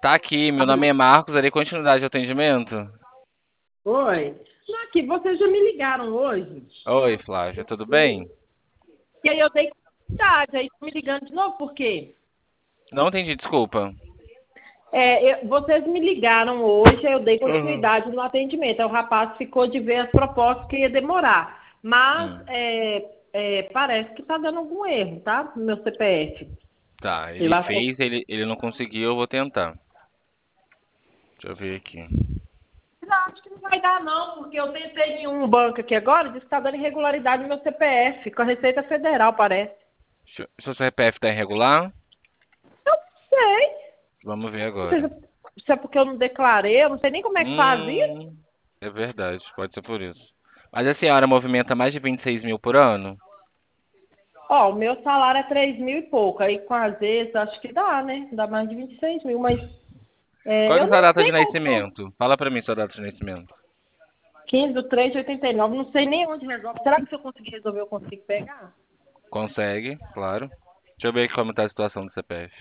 Tá aqui, meu nome é Marcos, darei continuidade ao atendimento? Oi. Não, aqui, vocês já me ligaram hoje. Oi, Flávia, tudo bem? E aí eu dei continuidade, aí estão me ligando de novo, por quê? Não entendi, desculpa. Vocês me ligaram hoje, aí eu dei Uhum. continuidade no atendimento. Aí o rapaz ficou de ver as propostas que ia demorar. Mas Hum, parece que está dando algum erro, tá? No meu CPF. tá, Eu ele acho que fez, ele não conseguiu, eu vou tentar. Deixa eu ver aqui. não, acho que não vai dar, não, porque eu tentei em um banco aqui agora, disse que está dando irregularidade no meu CPF, com a Receita Federal, parece. Seu CPF tá irregular? Eu não sei. Vamos ver Não sei agora. se é porque eu não declarei, eu não sei nem como é que faz isso. Hum, é verdade, pode ser por isso. Mas a senhora movimenta mais de 26 mil por ano? Ó, o meu salário é 3 mil e pouco, aí com as vezes acho que dá, né? Dá mais de 26 mil, mas Qual é a eu sua não data de sei qual que é. nascimento? Fala pra mim sua data de nascimento. 15 do 3 de 89, não sei nem onde resolve. Será que se eu conseguir resolver eu consigo pegar? Consegue, claro. Deixa eu ver aqui como tá a situação do CPF.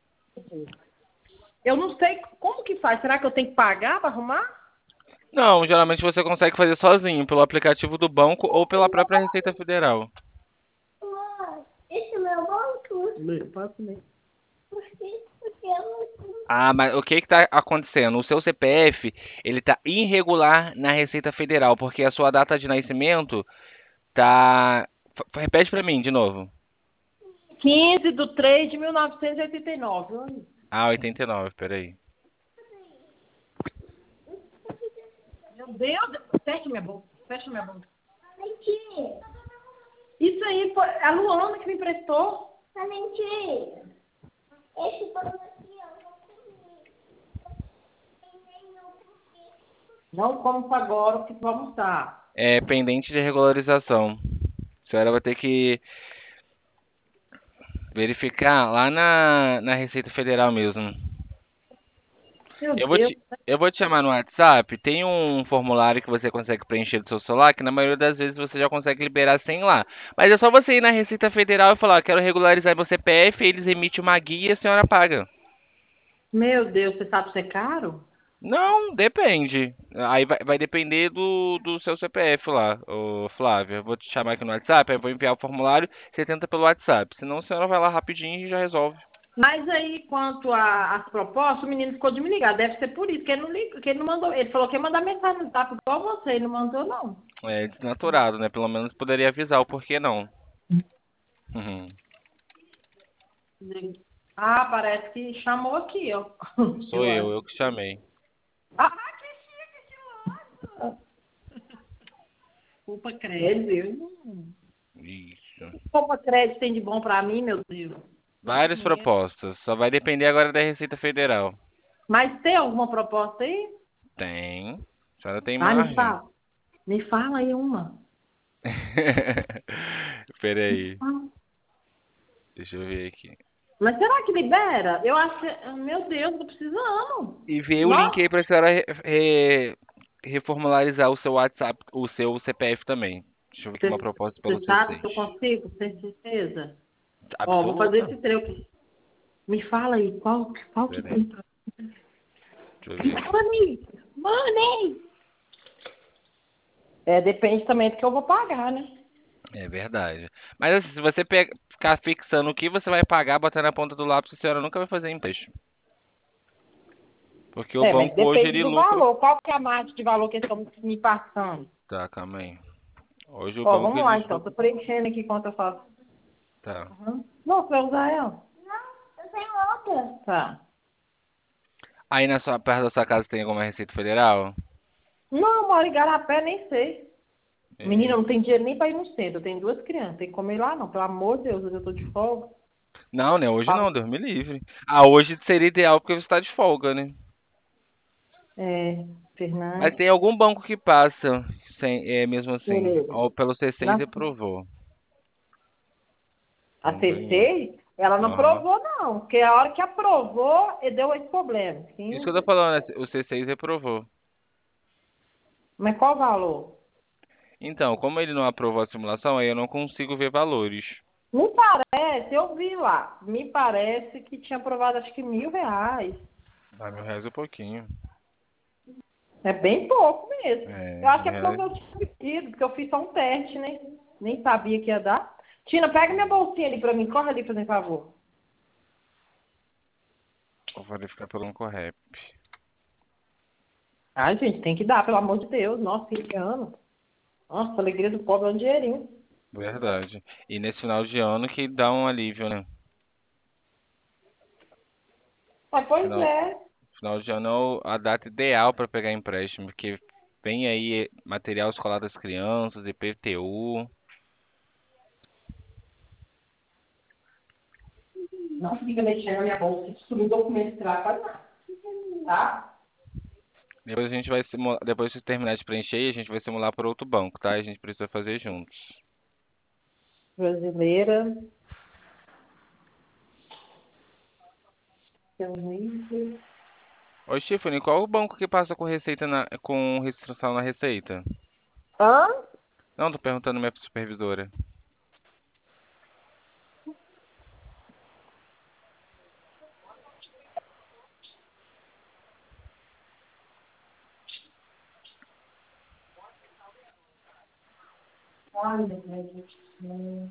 Eu não sei como que faz. Será que eu tenho que pagar para arrumar? Não, geralmente você consegue fazer sozinho, pelo aplicativo do banco ou pela própria Receita Federal. Esse é meu banco? Posso ler. Porque eu não. Ah, mas o que que tá acontecendo? O seu CPF, ele tá irregular na Receita Federal, porque a sua data de nascimento tá... Repete pra mim de novo. 15 do 3 de 1989. Olha. Ah, 89, peraí. Meu Deus, fecha minha boca. Fecha minha boca. Valentim! Isso aí, foi a Luana que me emprestou. Valentim! Esse banco aqui eu não comi. Nem não comi. Não como isso agora, porque vou almoçar. É pendente de regularização. A senhora vai ter que verificar lá na Receita Federal mesmo. Meu Eu vou Deus. te, eu vou te chamar no WhatsApp. Tem um formulário que você consegue preencher do seu celular, que na maioria das vezes você já consegue liberar sem lá. Mas é só você ir na Receita Federal e falar, quero regularizar meu CPF, eles emitem uma guia e a senhora paga. Meu Deus, você sabe se é caro? Não, depende. Aí vai depender do seu CPF lá, ô Flávia. Eu vou te chamar aqui no WhatsApp, aí eu vou enviar o formulário, você tenta pelo WhatsApp. Senão a senhora vai lá rapidinho e já resolve. Mas aí, quanto às propostas, o menino ficou de me ligar. Deve ser por isso que ele não, que ele não mandou. Ele falou que ia mandar mensagem no zap igual você. Ele não mandou, não. É desnaturado, né? Pelo menos poderia avisar o porquê não. Uhum. Ah, parece que chamou aqui, ó. Sou Eu eu, acho. eu que chamei. Ah, que chique, que louco. Culpa crédito. Isso. Culpa crédito tem de bom pra mim, meu Deus. Tanto Várias dinheiro. propostas. Só vai depender agora da Receita Federal. Mas tem alguma proposta aí? Tem. A senhora tem Ah, me margem. fala. Me fala aí uma. Peraí. Ah, Deixa eu ver aqui. mas será que libera? Eu acho que. Meu Deus, tô precisando. E vê o link Nossa, aí pra senhora reformularizar o seu WhatsApp, o seu CPF também. Deixa eu ver aqui uma proposta pelo você sabe C6. se eu consigo? Tem certeza? Ó, vou fazer Absoluta. esse treco. Me fala aí, qual que Peraí. tem pra... Deixa eu ver aqui. Money! Money! Depende também do que eu vou pagar, né? É verdade. Mas assim, se você ficar fixando o que você vai pagar, botar na ponta do lápis, a senhora nunca vai fazer empréstimo. Porque o Mas banco hoje depende ele do lucra. valor. Qual que é a margem de valor que eles estão me passando? Tá, calma aí. Hoje o Ó, banco vamos lá ele então. Tô lucra. preenchendo aqui enquanto eu faço. Tá. Uhum. Não, você vai usar ela? Não, eu tenho outra. Tá. Aí na sua perto da sua casa tem alguma Receita Federal? Não, eu moro em Garapé, nem sei. Menina, É. eu não tem dinheiro nem pra ir no centro. Eu tenho duas crianças. Tem que comer lá, não. Pelo amor de Deus, hoje eu tô de folga. Não, né? Hoje Fala. não, Deus me livre. Ah, hoje seria ideal porque você está de folga, né? É, Mas Fernandes. tem algum banco que passa, sem, mesmo assim. Pereira. Ou pelo C6 Na, aprovou. a Vamos ver. C6, ela não Aham. aprovou, não. Porque a hora que aprovou, deu esse problema. Isso que eu tô 15. falando, né? O C6 aprovou. Mas qual o valor? Então, como ele não aprovou a simulação, aí eu não consigo ver valores. Me parece, eu vi lá. Me parece que tinha aprovado acho que R$ 1.000. Ah, R$ 1.000 é pouquinho. É bem pouco mesmo. É, Eu acho que é porque R$ 1.000. eu tinha pedido, porque eu fiz só um teste, né? Nem sabia que ia dar. Tina, pega minha bolsinha ali pra mim. Corre ali, por favor. Vou verificar pelo Ancorrep. Ai, gente, tem que dar, pelo amor de Deus. Nossa, que ano. Nossa, a alegria do pobre é um dinheirinho. Verdade. E nesse final de ano que dá um alívio, né? Mas, pois Final, é. final de ano é a data ideal para pegar empréstimo, porque vem aí material escolar das crianças, IPTU. Não fica mexendo na minha bolsa. Destruir documento que vai fazer, tá? Depois a gente vai simular, depois que terminar de preencher, a gente vai simular por outro banco, tá? A gente precisa fazer juntos. Brasileira. Seu nível. Ô, Tiffany, qual o banco que passa com receita com restrição na receita? Hã? Não, tô perguntando minha supervisora. Ai, meu Deus.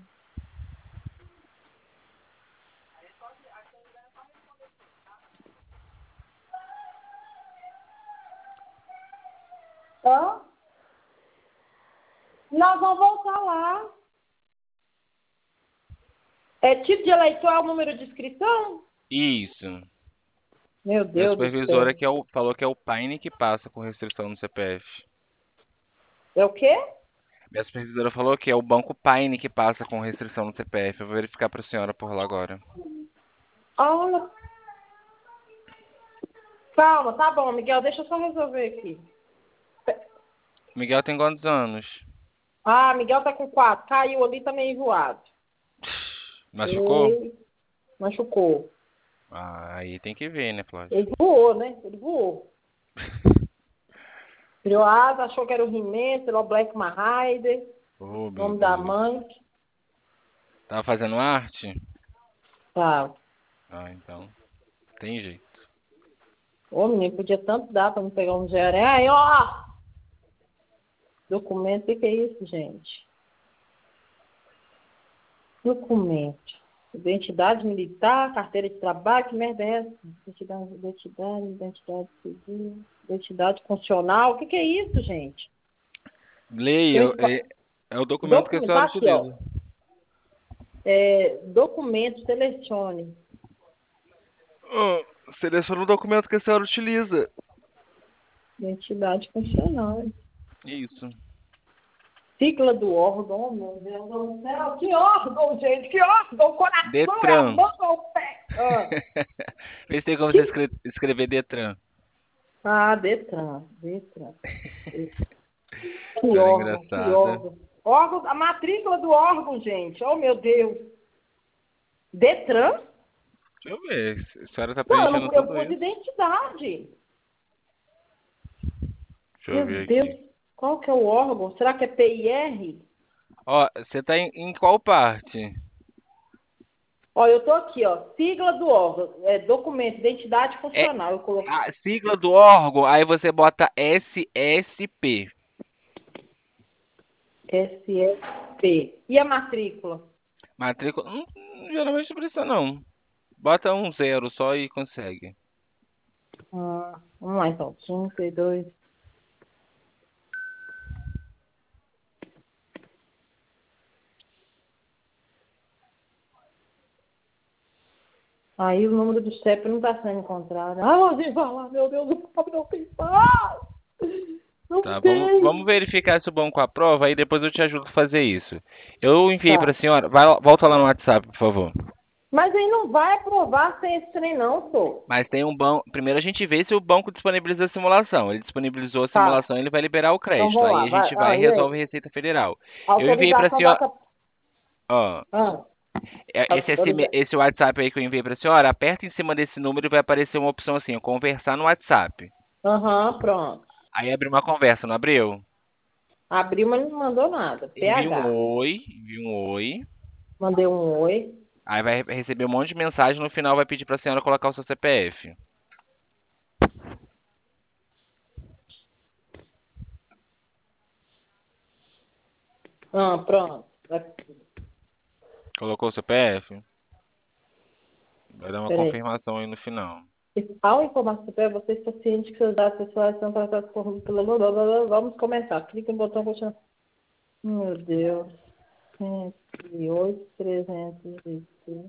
Hã? Nós vamos voltar lá. É tipo de eleitor é o número de inscrição? Isso. Meu Minha Deus do supervisora céu. falou que é o Paine que passa com restrição no CPF. É o quê? Minha supervisora falou que é o Banco Paine que passa com restrição no CPF. Eu vou verificar para a senhora por lá agora. Ah, calma, tá bom, Miguel, deixa eu só resolver aqui. Miguel tem quantos anos? Ah, Miguel tá com 4. Caiu ali, tá meio enjoado. Machucou? Ei, machucou. Ah, aí tem que ver, né, Flávio? Ele voou, né? Ele voou. Criou asa, achou que era o He-Man, pelo Black Rider, Oh, meu nome da Deus. mãe. Tava fazendo arte? Tá. Ah, então. Tem jeito. Ô, menino, podia tanto dar pra me pegar um gerente. Aí, ó! Documento, o que é isso, gente? Documento. Identidade militar, carteira de trabalho, que merda é essa? Identidade civil, identidade funcional. O que é isso, gente? Leia, Tem é o documento que a documento, tá senhora aqui, ó. utiliza. Documento, selecione. Ah, seleciona o documento que a senhora utiliza. Identidade funcional. Isso. Sigla do órgão, oh, meu Deus do céu. Que órgão, gente? Que órgão? Coração é a Detran. mão ou o pé? Ah, Vê se tem como você que... escrever Detran. Detran. Detran. Que Senhora órgão, que engraçada. órgão. Órgão, a matrícula do órgão, gente. Oh, meu Deus. Detran? Deixa eu ver. A senhora tá Não, preenchendo eu tudo pus isso. identidade. Deixa eu Meu ver Deus. aqui. Qual que é o órgão? Será que é PIR? Ó, você tá em qual parte? Ó, eu tô aqui, ó. Sigla do órgão. Documento, identidade É funcional. Eu coloquei a sigla do órgão, aí você bota SSP. SSP. E a matrícula? Matrícula. Geralmente não precisa não. Bota um zero só e consegue. Vamos lá, então. 32. Aí o número do CEP não está sendo encontrado. Ah, Rodrigo, vai lá, meu Deus, o pobre não tem paz. Não Tá, vamos tem. verificar se o banco aprova, aí depois eu te ajudo a fazer isso. Eu enviei para Tá. a senhora. Volta lá no WhatsApp, por favor. Mas aí não vai aprovar sem esse trem, não, sou. Mas tem um banco. Primeiro a gente vê se o banco disponibiliza a simulação. Ele disponibilizou a Tá. simulação, ele vai liberar o Então crédito. vamos Aí lá. a Vai. gente vai e E aí? resolve a Receita Federal. Eu enviei para a Autorização da. senhora. Ó, Ah, autoriza... esse WhatsApp aí que eu enviei para a senhora, aperta em cima desse número e vai aparecer uma opção assim, ó, conversar no WhatsApp. Aham, pronto. Aí abre uma conversa, não abriu? Abriu, mas não mandou nada. Envia um PH. oi, envia um oi. Mandei um oi. Aí vai receber um monte de mensagem, no final vai pedir para a senhora colocar o seu CPF. Ah, pronto. Colocou o CPF? Vai dar uma Peraí. confirmação aí no final. Ao informar CPF, você está ciente que seus dados pessoais são tratados por... Vamos começar. Clique no botão continuar. Meu Deus. 108, 300.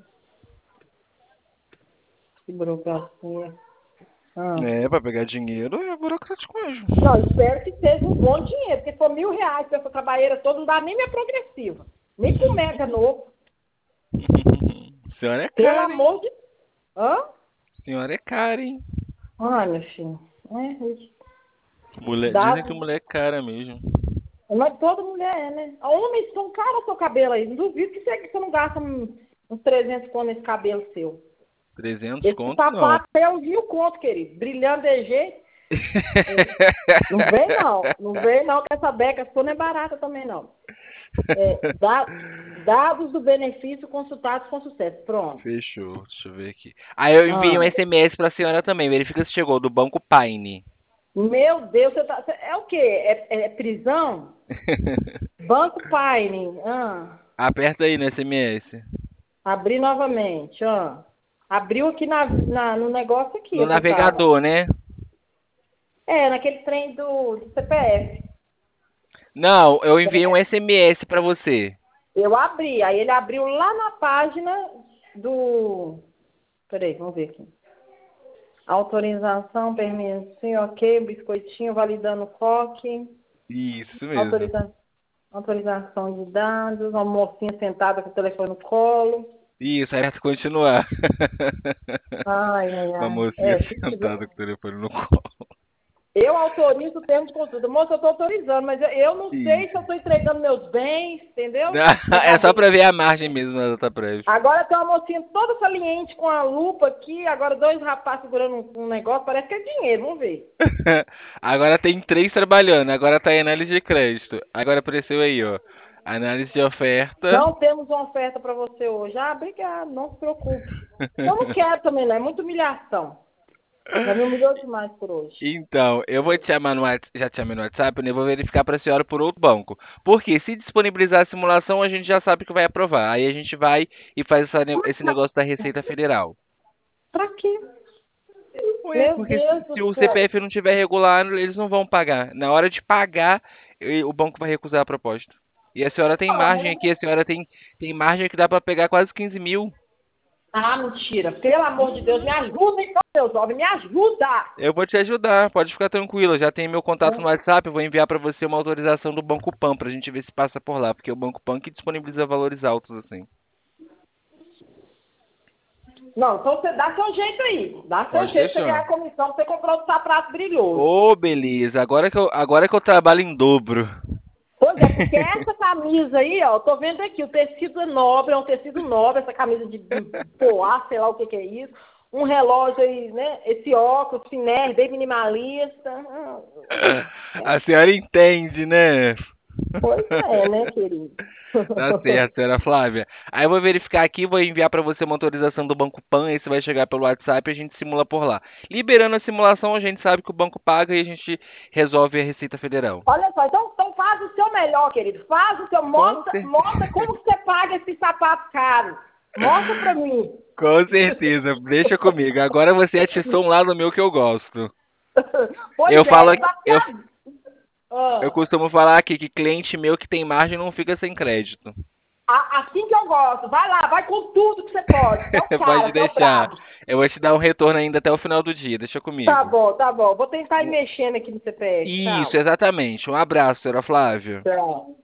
Que burocracia. Ah. É, pra pegar dinheiro é burocrático mesmo. Não, espero que seja um bom dinheiro. Porque for R$ 1.000 pra essa trabalheira toda, não dá nem minha progressiva. Nem com mega novo. Senhora é Pelo cara, hein? amor de... Hã? Senhora é cara, hein? Ai, meu filho. Mulher, Dá... dizem que mulher é cara mesmo. Mas toda mulher é, né? Homem, são caros seu cabelo aí. Não duvido que você não gasta uns 300 conto nesse cabelo seu. 300 Esse conto, não. sapato é uns 1.000 conto, querido. Brilhando de jeito. Não vem, não. Não vem, não, que essa beca sua não é barata também, não. Dados do benefício consultados com sucesso. Pronto. Fechou, deixa eu ver aqui. Aí eu enviei um SMS pra senhora também, verifica se chegou, do Banco Paine. Meu Deus, é o quê? É prisão? Banco Paine. Aperta aí no SMS. Abrir novamente. Abriu aqui no negócio aqui. No navegador, né? Naquele trem do CPF. Não, eu enviei um SMS pra você. Eu abri. Aí ele abriu lá na página do... Peraí, vamos ver aqui. Autorização, permissão, sim, ok, biscoitinho, validando o COC. Isso mesmo. Autorização de dados, uma mocinha sentada com o telefone no colo. Isso, aperta continuar. Ai. Uma mocinha sentada com o telefone no colo. Eu autorizo o termo de consulta. Moça, eu estou autorizando, mas eu não sei se eu estou entregando meus bens, entendeu? É só pra ver a margem mesmo na data prévia. Agora tem uma mocinha toda saliente com a lupa aqui, agora 2 rapazes segurando um negócio, parece que é dinheiro, vamos ver. Agora tem 3 trabalhando, agora tá em análise de crédito. Agora apareceu aí, ó. Análise de oferta. Não temos uma oferta para você hoje. Obrigado, não se preocupe. Eu não quero também, não, é muita humilhação. Já me humilhou demais por hoje. Então, eu vou te chamar no WhatsApp, já te chamei no WhatsApp, né? Eu vou verificar para a senhora por outro banco. Porque se disponibilizar a simulação, a gente já sabe que vai aprovar. Aí a gente vai e faz esse negócio da Receita Federal. Pra quê? Ué, Meu porque Deus se do o céu. CPF não tiver regular, eles não vão pagar. Na hora de pagar, o banco vai recusar a proposta. E a senhora tem margem aqui, a senhora tem margem que dá para pegar quase 15 mil. Ah, mentira. Pelo amor de Deus, me ajuda então, meu jovem, me ajuda! Eu vou te ajudar, pode ficar tranquila. Já tem meu contato no WhatsApp, eu vou enviar para você uma autorização do Banco Pan pra gente ver se passa por lá, porque é o Banco Pan que disponibiliza valores altos assim. Não, então você dá seu jeito aí. Dá seu Pode jeito pra você deixar. ganhar a comissão pra você comprar o sapato brilhoso. Ô, beleza. Agora que eu trabalho em dobro. Pois é, porque essa camisa aí, ó, eu tô vendo aqui, o tecido é nobre, é um tecido nobre, essa camisa de poá, sei lá o que é isso. Um relógio aí, né? Esse óculos, ciné, bem minimalista. A senhora entende, né? Pois é, né, querido? Tá certo, senhora Flávia. Aí eu vou verificar aqui, vou enviar para você uma autorização do Banco Pan, esse vai chegar pelo WhatsApp e a gente simula por lá. Liberando a simulação, a gente sabe que o banco paga e a gente resolve a Receita Federal. Olha só, então faz o seu melhor, querido. Faz o seu, mostra como que você paga esse sapato caro. Mostra pra mim. Com certeza, deixa comigo. Agora você atiçou um lado meu que eu gosto. Pois Eu falo, eu Ah, costumo falar aqui que cliente meu que tem margem não fica sem crédito. assim que eu gosto. Vai lá, vai com tudo que você pode. Você é o cara, Pode você é o deixar. brabo. Eu vou te dar um retorno ainda até o final do dia. Deixa comigo. Tá bom. Vou tentar ir mexendo aqui no CPF. Isso, exatamente. Um abraço, senhora Flávia. Tchau.